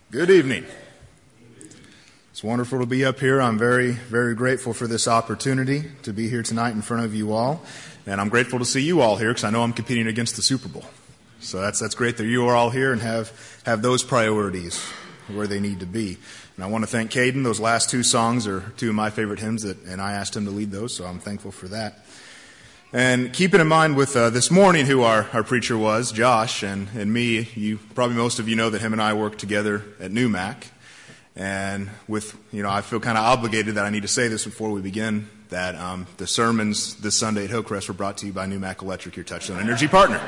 Good evening. It's wonderful to be up here. I'm very, very grateful for this opportunity to be here tonight in front of you all. And I'm grateful to see you all here because I know I'm competing against the Super Bowl. So that's great that you are all here and have those priorities where they need to be. And I want to thank Caden. Those last two songs are two of my favorite hymns, and I asked him to lead those, so I'm thankful for that. And keeping in mind with this morning who our preacher was, Josh, and me, probably most of you know that him and I work together at NewMac. And I feel kind of obligated that I need to say this before we begin, that the sermons this Sunday at Hillcrest were brought to you by NewMac Electric, your Touchstone Energy partner.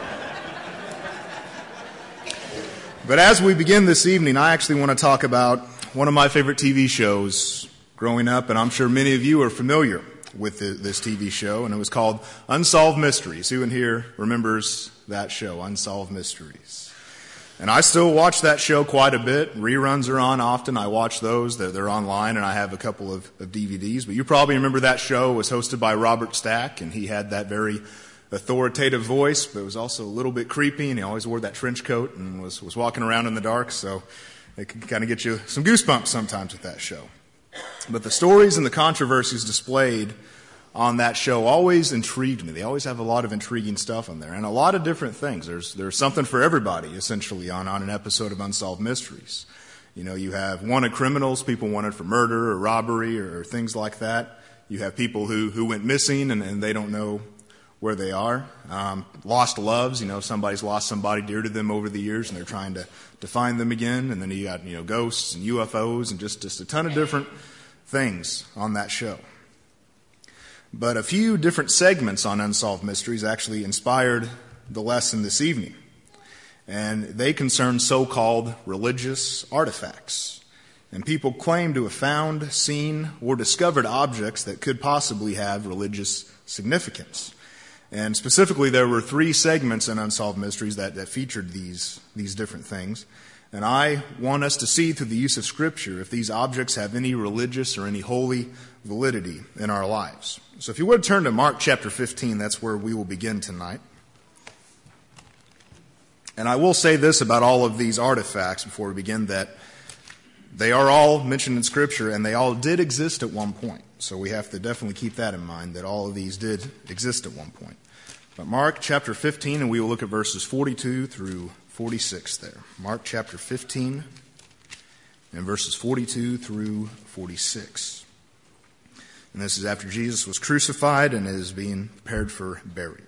But as we begin this evening, I actually want to talk about one of my favorite TV shows growing up, and I'm sure many of you are familiar with this TV show, and it was called Unsolved Mysteries. Who in here remembers that show, Unsolved Mysteries? And I still watch that show quite a bit. Reruns are on often. I watch those. They're online, and I have a couple of DVDs. But you probably remember that show. It was hosted by Robert Stack, and he had that very authoritative voice, but it was also a little bit creepy, and he always wore that trench coat and was walking around in the dark, so it can kind of get you some goosebumps sometimes with that show. But the stories and the controversies displayed on that show always intrigued me. They always have a lot of intriguing stuff on there, and a lot of different things. There's something for everybody, essentially, on an episode of Unsolved Mysteries. You know, you have wanted criminals, people wanted for murder or robbery or things like that. You have people who went missing and they don't know where they are. Lost loves, somebody's lost somebody dear to them over the years and they're trying to find them again. And then you got, ghosts and UFOs and just a ton of different things on that show. But a few different segments on Unsolved Mysteries actually inspired the lesson this evening. And they concern so-called religious artifacts. And people claim to have found, seen, or discovered objects that could possibly have religious significance. And specifically, there were 3 segments in Unsolved Mysteries that featured these different things. And I want us to see through the use of Scripture if these objects have any religious or any holy validity in our lives. So if you would turn to Mark chapter 15, that's where we will begin tonight. And I will say this about all of these artifacts before we begin, that they are all mentioned in Scripture and they all did exist at one point. So we have to definitely keep that in mind, that all of these did exist at one point. But Mark chapter 15, and we will look at verses 42 through 46 there. Mark chapter 15 and verses 42 through 46. And this is after Jesus was crucified and is being prepared for burial.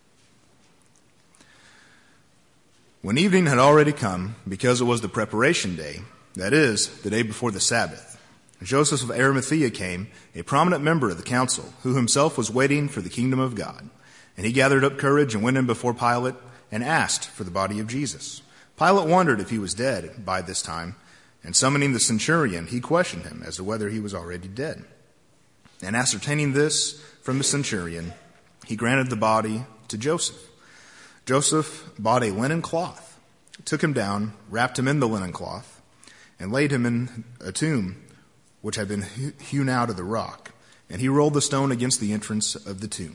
When evening had already come, because it was the preparation day, that is, the day before the Sabbath, Joseph of Arimathea came, a prominent member of the council, who himself was waiting for the kingdom of God. And he gathered up courage and went in before Pilate and asked for the body of Jesus. Pilate wondered if he was dead by this time, and summoning the centurion, he questioned him as to whether he was already dead. And ascertaining this from the centurion, he granted the body to Joseph. Joseph bought a linen cloth, took him down, wrapped him in the linen cloth, and laid him in a tomb which had been hewn out of the rock. And he rolled the stone against the entrance of the tomb.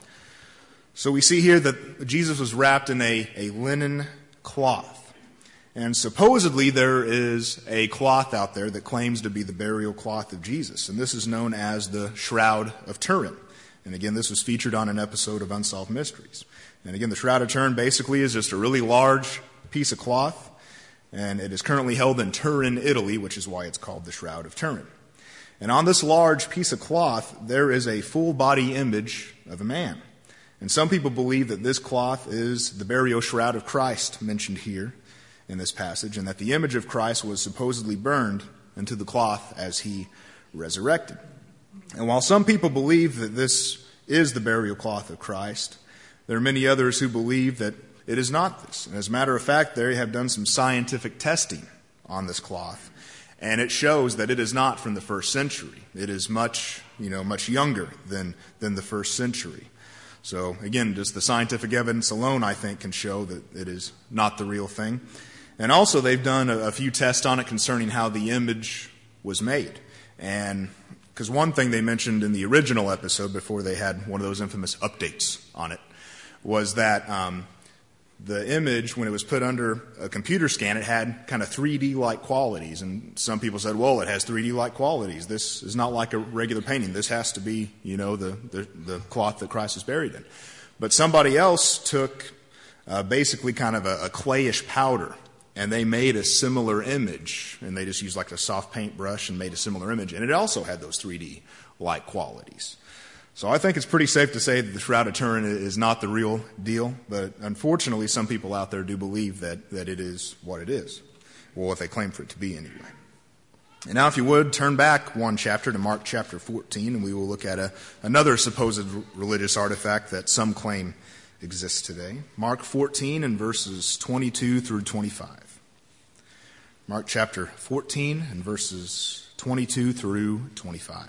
So we see here that Jesus was wrapped in a linen cloth. And supposedly there is a cloth out there that claims to be the burial cloth of Jesus. And this is known as the Shroud of Turin. And again, this was featured on an episode of Unsolved Mysteries. And again, the Shroud of Turin basically is just a really large piece of cloth. And it is currently held in Turin, Italy, which is why it's called the Shroud of Turin. And on this large piece of cloth, there is a full body image of a man. And some people believe that this cloth is the burial shroud of Christ mentioned here in this passage, and that the image of Christ was supposedly burned into the cloth as he resurrected. And while some people believe that this is the burial cloth of Christ, there are many others who believe that it is not this. And as a matter of fact, they have done some scientific testing on this cloth, and it shows that it is not from the first century. It is much younger than the first century. So again, just the scientific evidence alone, I think, can show that it is not the real thing. And also, they've done a few tests on it concerning how the image was made. And because one thing they mentioned in the original episode, before they had one of those infamous updates on it, was that the image, when it was put under a computer scan, it had kind of 3D-like qualities. And some people said, well, it has 3D-like qualities. This is not like a regular painting. This has to be, the cloth that Christ is buried in. But somebody else took basically kind of a clayish powder, and they made a similar image. And they just used like a soft paintbrush and made a similar image. And it also had those 3D-like qualities. So I think it's pretty safe to say that the Shroud of Turin is not the real deal, but unfortunately some people out there do believe that it is what it is, or what they claim for it to be anyway. And now if you would, turn back one chapter to Mark chapter 14, and we will look at another supposed religious artifact that some claim exists today. Mark 14 and verses 22 through 25. Mark chapter 14 and verses 22 through 25.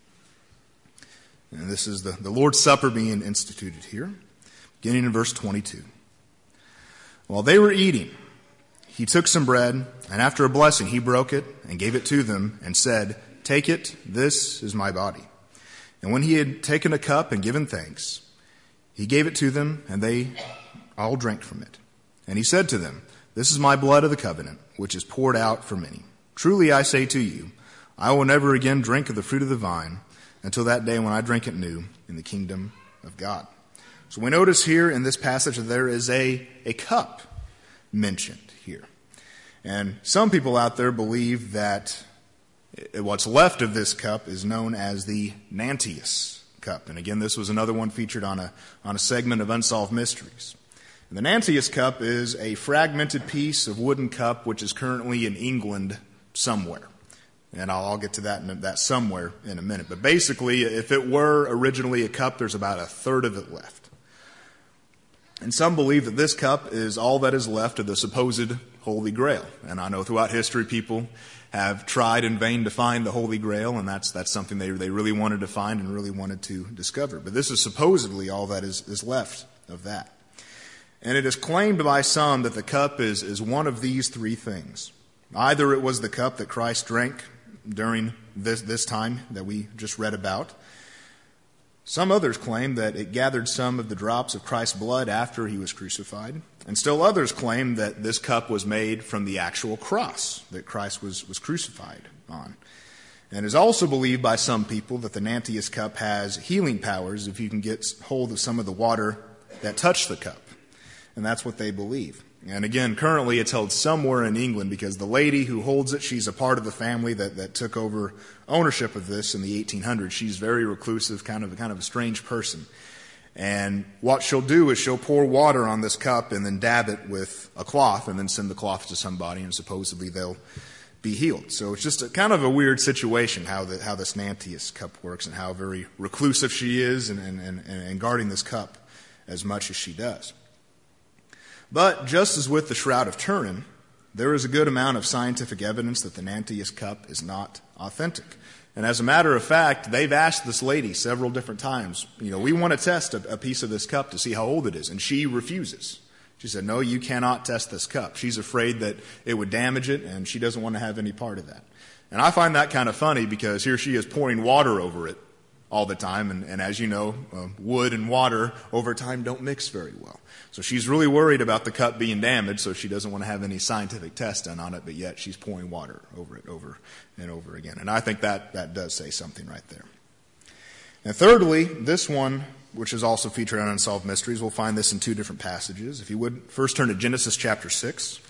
And this is the Lord's Supper being instituted here, beginning in verse 22. While they were eating, he took some bread, and after a blessing he broke it and gave it to them and said, "Take it, this is my body." And when he had taken a cup and given thanks, he gave it to them, and they all drank from it. And he said to them, "This is my blood of the covenant, which is poured out for many. Truly I say to you, I will never again drink of the fruit of the vine until that day when I drink it new in the kingdom of God." So we notice here in this passage that there is a cup mentioned here. And some people out there believe that what's left of this cup is known as the Nantius cup. And again, this was another one featured on a segment of Unsolved Mysteries. And the Nantius cup is a fragmented piece of wooden cup which is currently in England somewhere. And I'll get to that somewhere in a minute. But basically, if it were originally a cup, there's about a third of it left. And some believe that this cup is all that is left of the supposed Holy Grail. And I know throughout history people have tried in vain to find the Holy Grail, and that's something they really wanted to find and really wanted to discover. But this is supposedly all that is left of that. And it is claimed by some that the cup is one of these three things. Either it was the cup that Christ drank during this time that we just read about. Some others claim that it gathered some of the drops of Christ's blood after he was crucified. And still others claim that this cup was made from the actual cross that Christ was crucified on. And it is also believed by some people that the Nantius cup has healing powers if you can get hold of some of the water that touched the cup. And that's what they believe. And again, currently it's held somewhere in England because the lady who holds it, she's a part of the family that took over ownership of this in the 1800s. She's very reclusive, kind of a strange person. And what she'll do is she'll pour water on this cup and then dab it with a cloth and then send the cloth to somebody, and supposedly they'll be healed. So it's just kind of a weird situation how this Nantius cup works and how very reclusive she is and guarding this cup as much as she does. But just as with the Shroud of Turin, there is a good amount of scientific evidence that the Nantius cup is not authentic. And as a matter of fact, they've asked this lady several different times, we want to test a piece of this cup to see how old it is. And she refuses. She said, no, you cannot test this cup. She's afraid that it would damage it, and she doesn't want to have any part of that. And I find that kind of funny because here she is pouring water over it all the time. And as you know, wood and water over time don't mix very well. So she's really worried about the cup being damaged, so she doesn't want to have any scientific tests done on it, but yet she's pouring water over it over and over again. And I think that does say something right there. And thirdly, this one, which is also featured on Unsolved Mysteries, we'll find this in two different passages. If you would, first turn to Genesis chapter 6.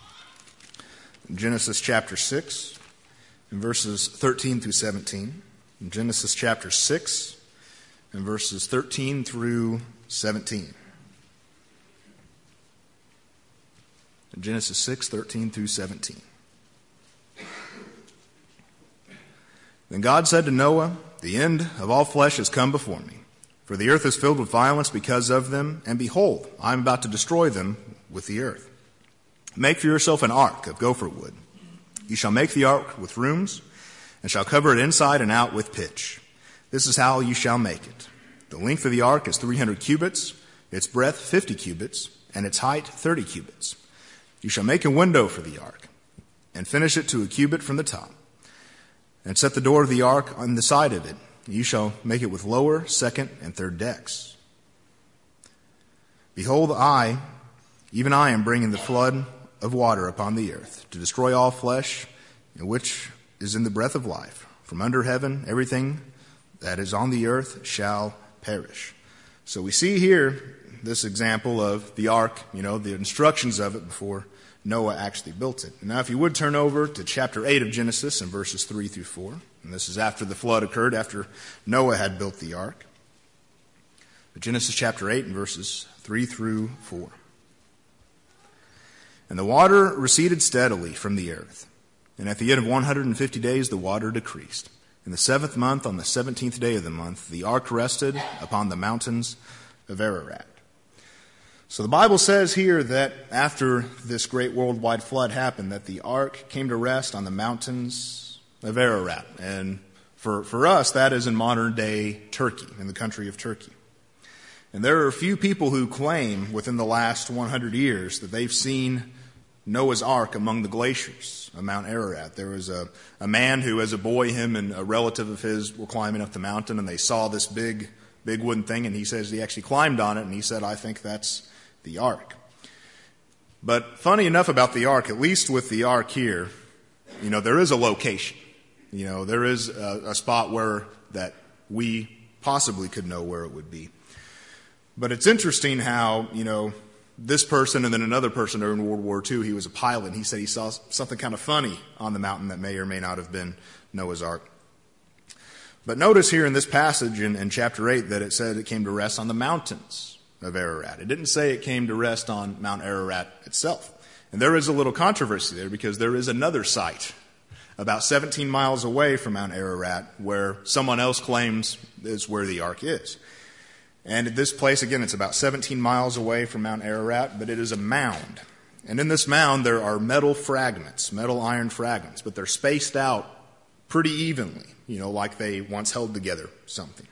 Genesis chapter 6, in verses 13 through 17. In Genesis chapter 6, in verses 13 through 17. Genesis 6, 13 through 17. Then God said to Noah, "The end of all flesh has come before me, for the earth is filled with violence because of them, and behold, I am about to destroy them with the earth. Make for yourself an ark of gopher wood. You shall make the ark with rooms, and shall cover it inside and out with pitch. This is how you shall make it. The length of the ark is 300 cubits, its breadth 50 cubits, and its height 30 cubits. You shall make a window for the ark, and finish it to a cubit from the top, and set the door of the ark on the side of it. You shall make it with lower, second, and third decks. Behold, I even I am bringing the flood of water upon the earth to destroy all flesh, which is in the breath of life. From under heaven, everything that is on the earth shall perish. So we see here this example of the ark, the instructions of it before Noah actually built it. Now, if you would turn over to chapter 8 of Genesis and verses 3 through 4. And this is after the flood occurred, after Noah had built the ark. But Genesis chapter 8 and verses 3 through 4. And the water receded steadily from the earth. And at the end of 150 days, the water decreased. In the 7th month, on the 17th day of the month, the ark rested upon the mountains of Ararat. So the Bible says here that after this great worldwide flood happened, that the ark came to rest on the mountains of Ararat. And for us, that is in modern-day Turkey, in the country of Turkey. And there are a few people who claim within the last 100 years that they've seen Noah's Ark among the glaciers of Mount Ararat. There was a man who, as a boy, him and a relative of his were climbing up the mountain, and they saw this big wooden thing, and he says he actually climbed on it, and he said, I think that's the ark. But funny enough about the ark, at least with the ark here, there is a location. There is a spot where that we possibly could know where it would be. But it's interesting how, this person and then another person during World War II, he was a pilot, and he said he saw something kind of funny on the mountain that may or may not have been Noah's Ark. But notice here in this passage in chapter 8 that it said it came to rest on the mountains of Ararat. It didn't say it came to rest on Mount Ararat itself. And there is a little controversy there because there is another site about 17 miles away from Mount Ararat where someone else claims is where the ark is. And at this place, again, it's about 17 miles away from Mount Ararat, but it is a mound. And in this mound, there are metal iron fragments, but they're spaced out pretty evenly, like they once held together something.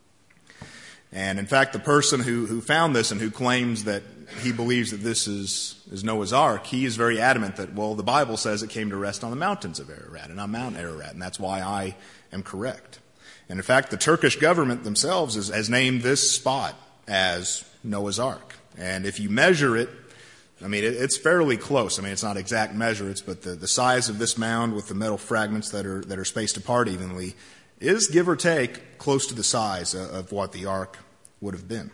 And in fact, the person who found this and who claims that he believes that this is Noah's Ark, he is very adamant that, the Bible says it came to rest on the mountains of Ararat and on Mount Ararat, and that's why I am correct. And in fact, the Turkish government themselves has named this spot as Noah's Ark. And if you measure it, it's fairly close. It's not exact measurements, but the size of this mound with the metal fragments that are spaced apart evenly is, give or take, close to the size of what the ark would have been.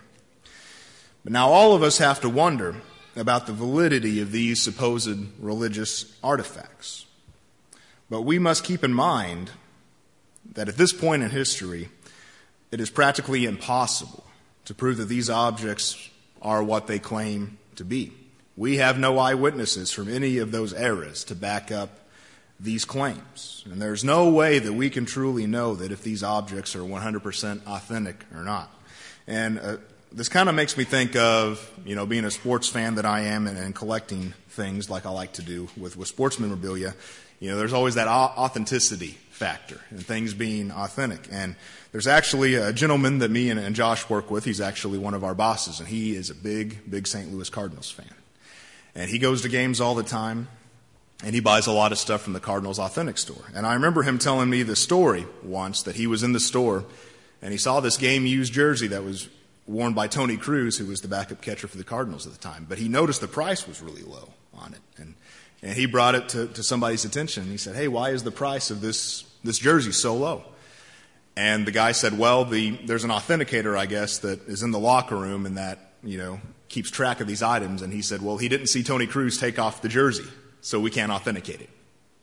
But now all of us have to wonder about the validity of these supposed religious artifacts. But we must keep in mind that at this point in history, it is practically impossible to prove that these objects are what they claim to be. We have no eyewitnesses from any of those eras to back up these claims. And there's no way that we can truly know that if these objects are 100% authentic or not. And this kind of makes me think of, being a sports fan that I am and collecting things like I like to do with sports memorabilia. There's always that authenticity factor and things being authentic. And there's actually a gentleman that me and Josh work with. He's actually one of our bosses, and he is a big St. Louis Cardinals fan. And he goes to games all the time. And he buys a lot of stuff from the Cardinals Authentic store. And I remember him telling me the story once that he was in the store and he saw this game-used jersey that was worn by Tony Cruz, who was the backup catcher for the Cardinals at the time. But he noticed the price was really low on it. And he brought it to somebody's attention. And he said, hey, why is the price of this jersey so low? And the guy said, there's an authenticator, I guess, that is in the locker room and that, keeps track of these items. And he said, he didn't see Tony Cruz take off the jersey, so we can't authenticate it.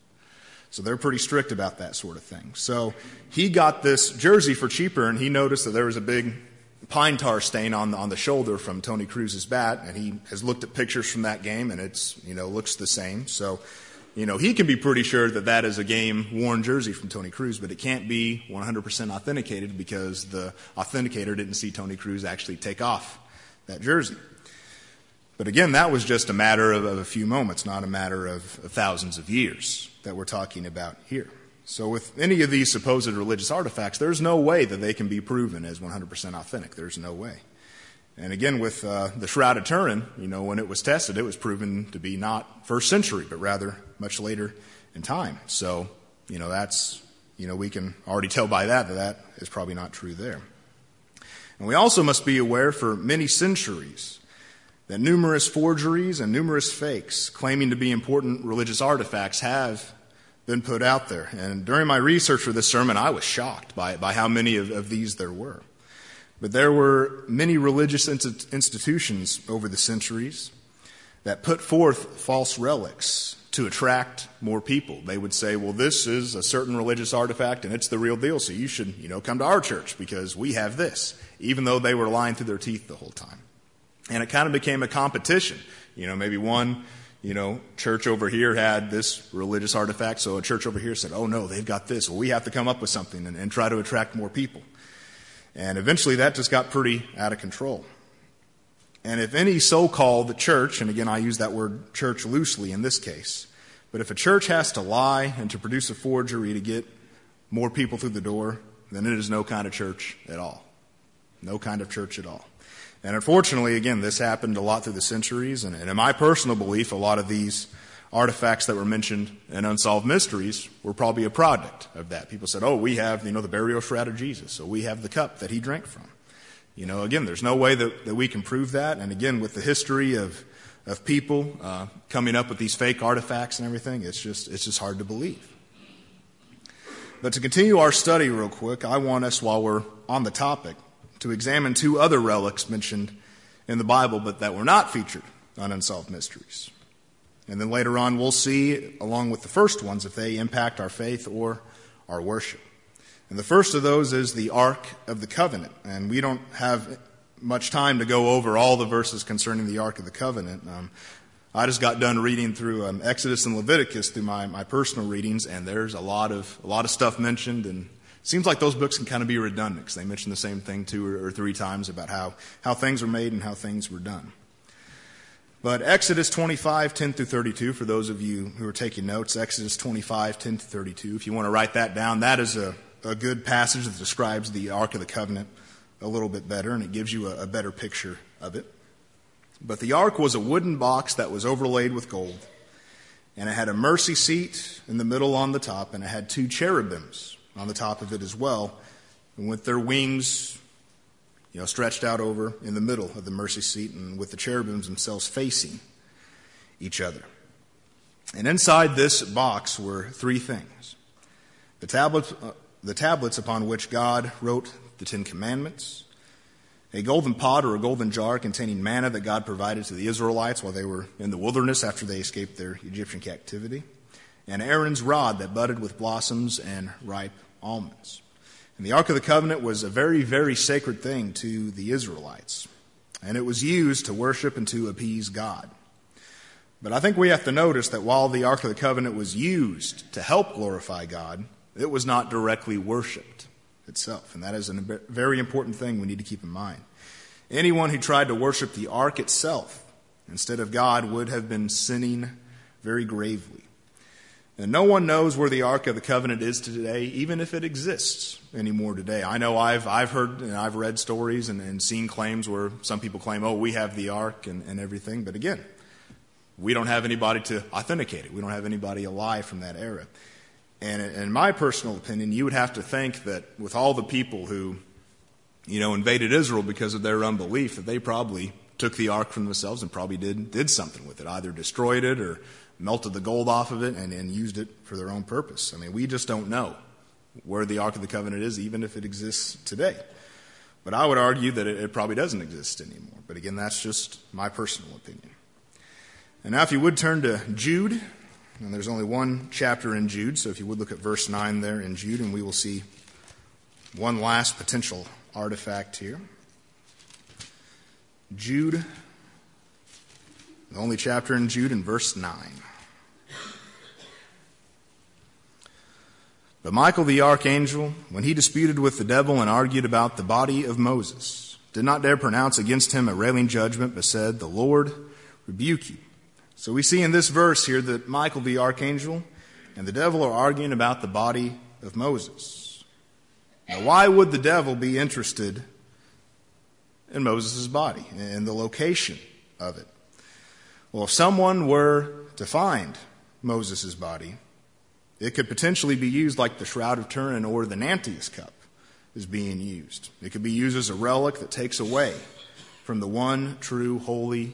So they're pretty strict about that sort of thing. So he got this jersey for cheaper, and he noticed that there was a big pine tar stain on the shoulder from Tony Cruz's bat, and he has looked at pictures from that game, and it's, looks the same. So, he can be pretty sure that that is a game-worn jersey from Tony Cruz, but it can't be 100% authenticated because the authenticator didn't see Tony Cruz actually take off that jersey. But again, that was just a matter of a few moments, not a matter of thousands of years that we're talking about here. So with any of these supposed religious artifacts, there's no way that they can be proven as 100% authentic. There's no way. And again, with the Shroud of Turin, when it was tested, it was proven to be not first century, but rather much later in time. So, that's, we can already tell by that is probably not true there. And we also must be aware for many centuries, that numerous forgeries and numerous fakes claiming to be important religious artifacts have been put out there. And during my research for this sermon, I was shocked by how many of these there were. But there were many religious institutions over the centuries that put forth false relics to attract more people. They would say, well, this is a certain religious artifact and it's the real deal, so you should, come to our church because we have this, even though they were lying through their teeth the whole time. And it kind of became a competition. Maybe one, church over here had this religious artifact, so a church over here said, oh no, they've got this. Well, we have to come up with something and try to attract more people. And eventually that just got pretty out of control. And if any so-called church, and again I use that word church loosely in this case, but if a church has to lie and to produce a forgery to get more people through the door, then it is no kind of church at all. No kind of church at all. And unfortunately, again, this happened a lot through the centuries, and in my personal belief, a lot of these artifacts that were mentioned in Unsolved Mysteries were probably a product of that. People said, oh, we have, the burial shroud of Jesus, so we have the cup that he drank from. Again, there's no way that we can prove that, and again, with the history of people coming up with these fake artifacts and everything, it's just hard to believe. But to continue our study real quick, I want us, while we're on the topic, to examine two other relics mentioned in the Bible, but that were not featured on Unsolved Mysteries. And then later on, we'll see, along with the first ones, if they impact our faith or our worship. And the first of those is the Ark of the Covenant. And we don't have much time to go over all the verses concerning the Ark of the Covenant. I just got done reading through Exodus and Leviticus through my personal readings, and there's a lot of stuff mentioned, and it seems like those books can kind of be redundant because they mention the same thing 2 or 3 times about how things were made and how things were done. But Exodus 25, 10 through 32, for those of you who are taking notes, Exodus 25, 10 to 32, if you want to write that down, that is a good passage that describes the Ark of the Covenant a little bit better, and it gives you a better picture of it. But the Ark was a wooden box that was overlaid with gold, and it had a mercy seat in the middle on the top, and it had 2 cherubims on the top of it as well, and with their wings, stretched out over in the middle of the mercy seat, and with the cherubims themselves facing each other. And inside this box were 3 things: the tablets upon which God wrote the 10 Commandments, a golden pot or a golden jar containing manna that God provided to the Israelites while they were in the wilderness after they escaped their Egyptian captivity, and Aaron's rod that budded with blossoms and ripe almonds. And the Ark of the Covenant was a very, very sacred thing to the Israelites, and it was used to worship and to appease God. But I think we have to notice that while the Ark of the Covenant was used to help glorify God, it was not directly worshipped itself, and that is a very important thing we need to keep in mind. Anyone who tried to worship the Ark itself instead of God would have been sinning very gravely. And no one knows where the Ark of the Covenant is today, even if it exists anymore today. I know I've heard and I've read stories and seen claims where some people claim, oh, we have the Ark and everything. But again, we don't have anybody to authenticate it. We don't have anybody alive from that era. And in my personal opinion, you would have to think that with all the people who, invaded Israel because of their unbelief, that they probably took the Ark from themselves and probably did something with it, either destroyed it or melted the gold off of it and used it for their own purpose. I mean, we just don't know where the Ark of the Covenant is, even if it exists today. But I would argue that it probably doesn't exist anymore. But again, that's just my personal opinion. And now if you would turn to Jude, and there's only one chapter in Jude, so if you would look at verse 9 there in Jude, and we will see one last potential artifact here. Jude, the only chapter in Jude, in verse 9. But Michael the archangel, when he disputed with the devil and argued about the body of Moses, did not dare pronounce against him a railing judgment, but said, "The Lord rebuke you." So we see in this verse here that Michael the archangel and the devil are arguing about the body of Moses. Now, why would the devil be interested in Moses' body and the location of it? Well, if someone were to find Moses' body, it could potentially be used like the Shroud of Turin or the Nantes cup is being used. It could be used as a relic that takes away from the one true, holy,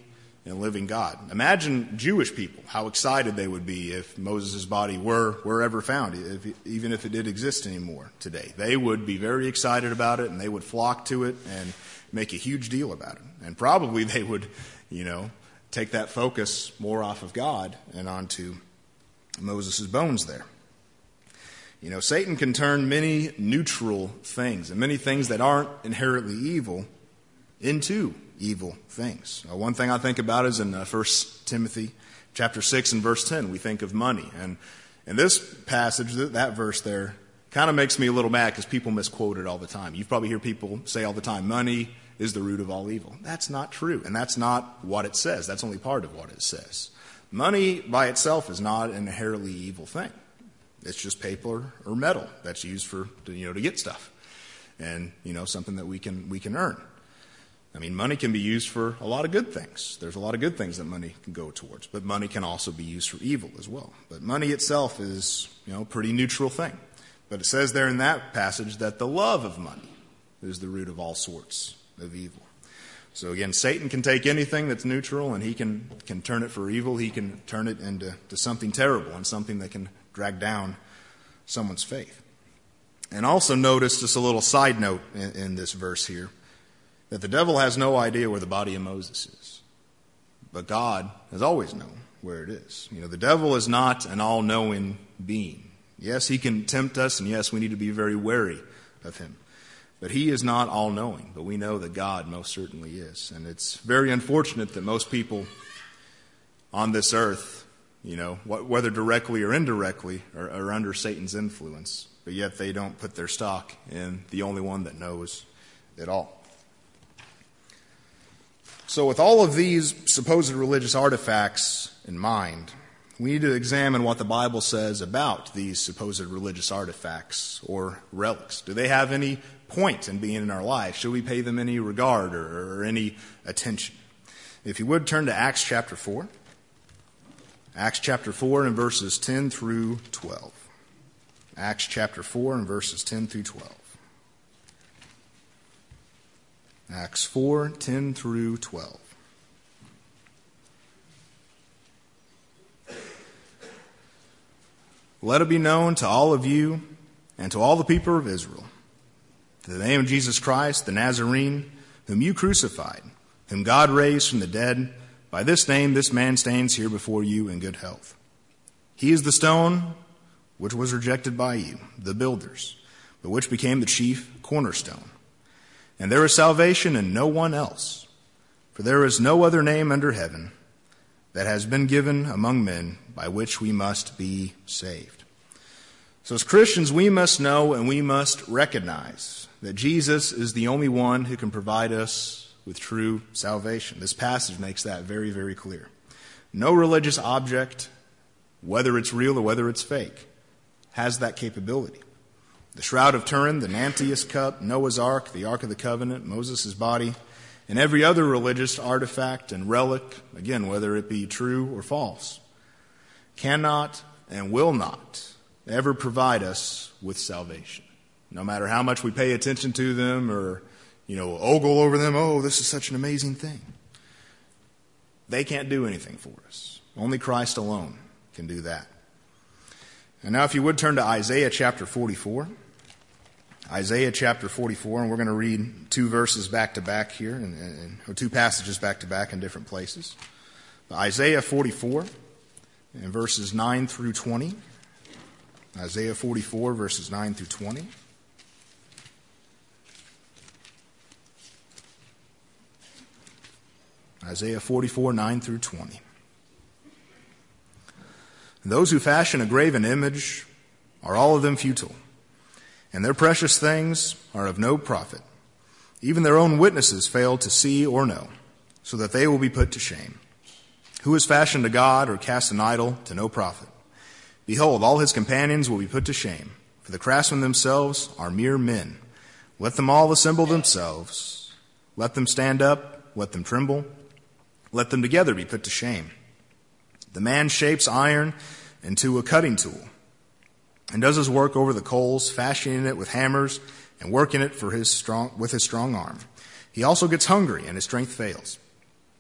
and living God. Imagine Jewish people, how excited they would be if Moses' body were ever found, even if it did exist anymore today. They would be very excited about it, and they would flock to it and make a huge deal about it. And probably they would, take that focus more off of God and onto Moses' bones there. Satan can turn many neutral things and many things that aren't inherently evil into evil things. One thing I think about is in 1 Timothy chapter 6 and verse 10, we think of money. And in this passage, that verse there kind of makes me a little mad because people misquote it all the time. You probably hear people say all the time, money is the root of all evil. That's not true, and that's not what it says. That's only part of what it says. Money by itself is not an inherently evil thing. It's just paper or metal that's used to get stuff, and something that we can earn. I mean, money can be used for a lot of good things. There's a lot of good things that money can go towards, but money can also be used for evil as well. But money itself is a pretty neutral thing. But it says there in that passage that the love of money is the root of all sorts of evil. So again, Satan can take anything that's neutral and he can turn it for evil. He can turn it into something terrible and something that can drag down someone's faith. And also notice just a little side note in this verse here, that the devil has no idea where the body of Moses is. But God has always known where it is. The devil is not an all-knowing being. Yes, he can tempt us, and yes, we need to be very wary of him. But he is not all-knowing, but we know that God most certainly is. And it's very unfortunate that most people on this earth, whether directly or indirectly, are under Satan's influence. But yet they don't put their stock in the only one that knows it all. So with all of these supposed religious artifacts in mind, we need to examine what the Bible says about these supposed religious artifacts or relics. Do they have any point in being in our life? Should we pay them any regard or any attention? If you would, turn to Acts chapter 4. Acts chapter 4 and verses 10 through 12. Acts chapter 4 and verses 10 through 12. Acts 4, 10 through 12. Let it be known to all of you and to all the people of Israel, that the name of Jesus Christ, the Nazarene, whom you crucified, whom God raised from the dead, by this name this man stands here before you in good health. He is the stone which was rejected by you, the builders, but which became the chief cornerstone. And there is salvation in no one else, for there is no other name under heaven that has been given among men by which we must be saved. So as Christians, we must know and we must recognize that Jesus is the only one who can provide us with true salvation. This passage makes that very, very clear. No religious object, whether it's real or whether it's fake, has that capability. The Shroud of Turin, the Nantius cup, Noah's Ark, the Ark of the Covenant, Moses' body, and every other religious artifact and relic, again, whether it be true or false, cannot and will not ever provide us with salvation. No matter how much we pay attention to them or, ogle over them, oh, this is such an amazing thing. They can't do anything for us. Only Christ alone can do that. And now if you would turn to Isaiah chapter 44. Isaiah chapter 44, and we're going to read two verses back to back here, or two passages back to back in different places. Isaiah 44, and verses 9 through 20. Isaiah 44, verses 9 through 20. Isaiah 44, 9 through 20. Those who fashion a graven image are all of them futile, and their precious things are of no profit. Even their own witnesses fail to see or know, so that they will be put to shame. Who has fashioned a god or cast an idol to no profit? Behold, all his companions will be put to shame, for the craftsmen themselves are mere men. Let them all assemble themselves. Let them stand up, let them tremble. Let them together be put to shame. The man shapes iron into a cutting tool, and does his work over the coals, fashioning it with hammers and working it with his strong arm. He also gets hungry, and his strength fails.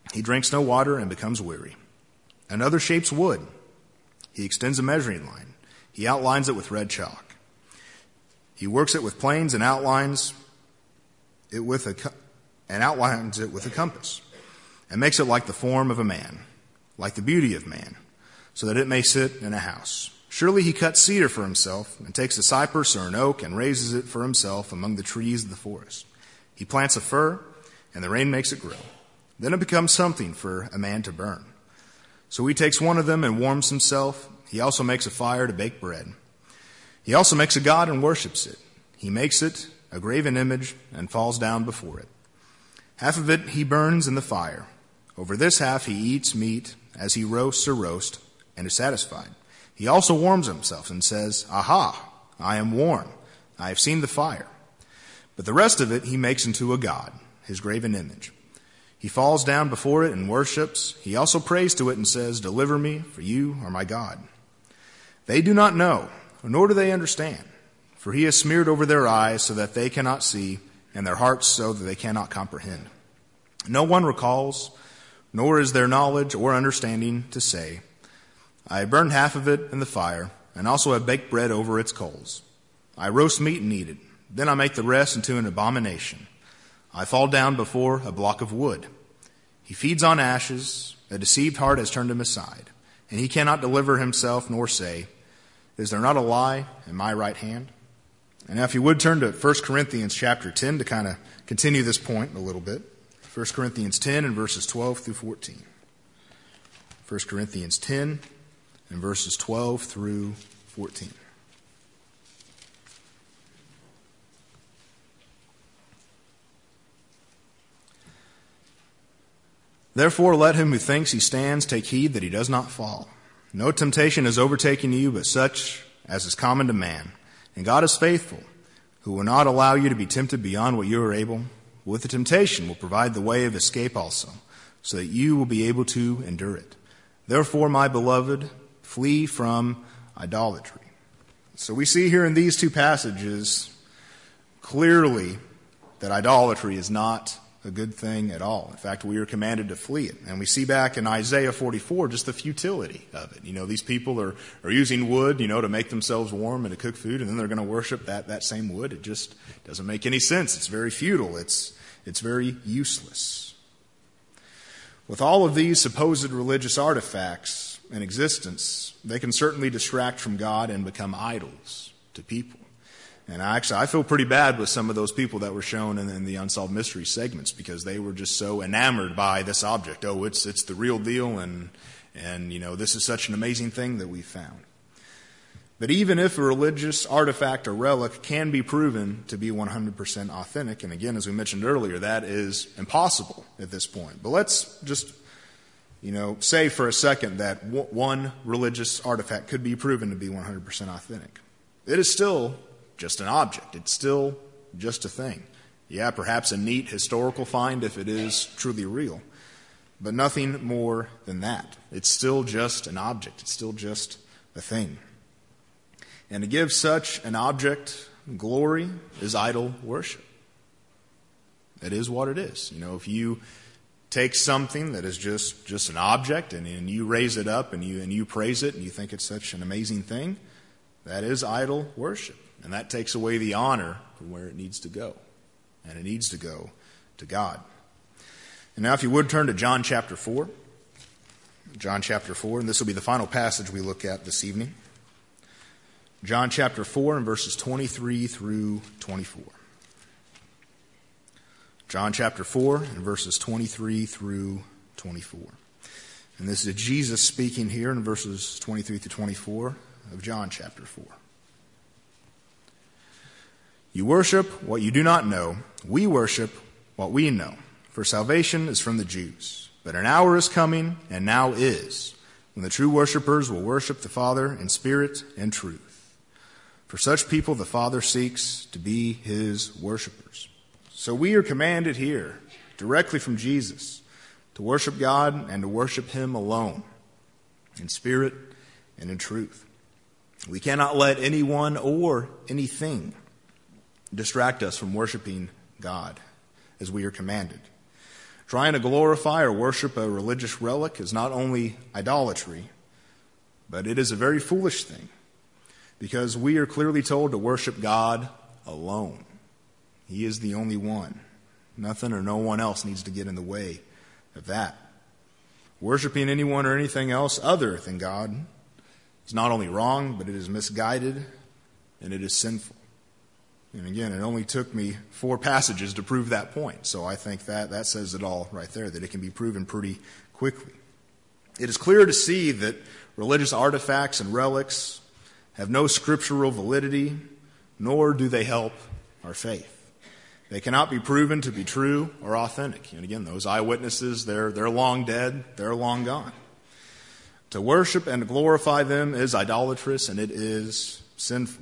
He drinks no water and becomes weary. Another shapes wood. He extends a measuring line. He outlines it with red chalk. He works it with planes and outlines it with a compass, and makes it like the form of a man, like the beauty of man, so that it may sit in a house. Surely he cuts cedar for himself, and takes a cypress or an oak, and raises it for himself among the trees of the forest. He plants a fir, and the rain makes it grow. Then it becomes something for a man to burn. So he takes one of them and warms himself. He also makes a fire to bake bread. He also makes a god and worships it. He makes it a graven image and falls down before it. Half of it he burns in the fire. Over this half he eats meat as he roasts a roast and is satisfied. He also warms himself and says, "Aha, I am warm. I have seen the fire." But the rest of it he makes into a god, his graven image. He falls down before it and worships. He also prays to it and says, "Deliver me, for you are my God." They do not know, nor do they understand, for he has smeared over their eyes so that they cannot see, and their hearts so that they cannot comprehend. No one recalls, nor is there knowledge or understanding to say, "I have burned half of it in the fire, and also have baked bread over its coals. I roast meat and eat it. Then I make the rest into an abomination. I fall down before a block of wood. He feeds on ashes. A deceived heart has turned him aside, and he cannot deliver himself nor say, 'Is there not a lie in my right hand?'" And now if you would turn to 1 Corinthians chapter 10 to kind of continue this point a little bit. 1 Corinthians 10 and verses 12 through 14. 1 Corinthians 10 and verses 12 through 14. "Therefore let him who thinks he stands take heed that he does not fall. No temptation has overtaken you but such as is common to man. And God is faithful, who will not allow you to be tempted beyond what you are able. With the temptation will provide the way of escape also, so that you will be able to endure it. Therefore, my beloved, flee from idolatry." So we see here in these two passages clearly that idolatry is not a good thing at all. In fact, we are commanded to flee it. And we see back in Isaiah 44 just the futility of it. These people are using wood, to make themselves warm and to cook food, and then they're going to worship that same wood. It just doesn't make any sense. It's very futile. It's very useless. With all of these supposed religious artifacts in existence, they can certainly distract from God and become idols to people. And I feel pretty bad with some of those people that were shown in the Unsolved Mysteries segments, because they were just so enamored by this object. Oh, it's the real deal, and this is such an amazing thing that we found. But even if a religious artifact or relic can be proven to be 100% authentic, and again, as we mentioned earlier, that is impossible at this point. But let's just say for a second that one religious artifact could be proven to be 100% authentic. It is still just an object. It's still just a thing. Yeah, perhaps a neat historical find if it is truly real, but nothing more than that. It's still just an object. It's still just a thing. And to give such an object glory is idol worship. It is what it is. If you take something that is just an object and you raise it up and you praise it and you think it's such an amazing thing, that is idol worship. And that takes away the honor from where it needs to go. And it needs to go to God. And now if you would turn to John chapter 4. John chapter 4, and this will be the final passage we look at this evening. John chapter 4 and verses 23 through 24. John chapter 4 and verses 23 through 24. And this is Jesus speaking here in verses 23 through 24 of John chapter 4. "You worship what you do not know. We worship what we know. For salvation is from the Jews. But an hour is coming, and now is, when the true worshipers will worship the Father in spirit and truth. For such people the Father seeks to be his worshipers." So we are commanded here, directly from Jesus, to worship God and to worship him alone, in spirit and in truth. We cannot let anyone or anything distract us from worshiping God as we are commanded. Trying to glorify or worship a religious relic is not only idolatry, but it is a very foolish thing, because we are clearly told to worship God alone. He is the only one. Nothing or no one else needs to get in the way of that. Worshiping anyone or anything else other than God is not only wrong, but it is misguided and it is sinful. And again, it only took me 4 passages to prove that point. So I think that says it all right there, that it can be proven pretty quickly. It is clear to see that religious artifacts and relics have no scriptural validity, nor do they help our faith. They cannot be proven to be true or authentic. And again, those eyewitnesses, they're long dead, they're long gone. To worship and glorify them is idolatrous, and it is sinful.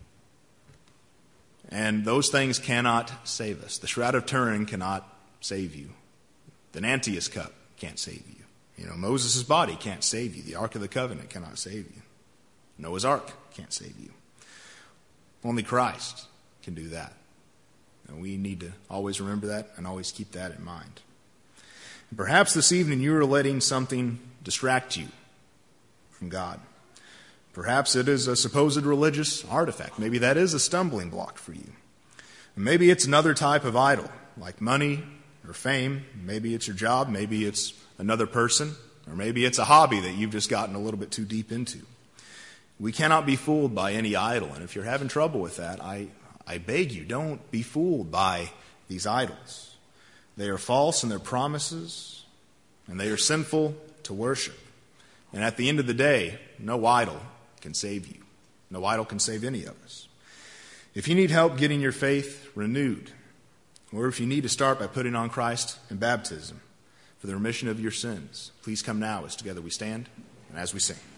And those things cannot save us. The Shroud of Turin cannot save you. The Nantius cup can't save you. Moses' body can't save you. The Ark of the Covenant cannot save you. Noah's Ark can't save you. Only Christ can do that. And we need to always remember that and always keep that in mind. And perhaps this evening you are letting something distract you from God. Perhaps it is a supposed religious artifact. Maybe that is a stumbling block for you. And maybe it's another type of idol, like money or fame. Maybe it's your job. Maybe it's another person. Or maybe it's a hobby that you've just gotten a little bit too deep into. We cannot be fooled by any idol. And if you're having trouble with that, I beg you, don't be fooled by these idols. They are false in their promises, and they are sinful to worship. And at the end of the day, no idol can save you. No idol can save any of us. If you need help getting your faith renewed, or if you need to start by putting on Christ in baptism for the remission of your sins, please come now as together we stand and as we sing.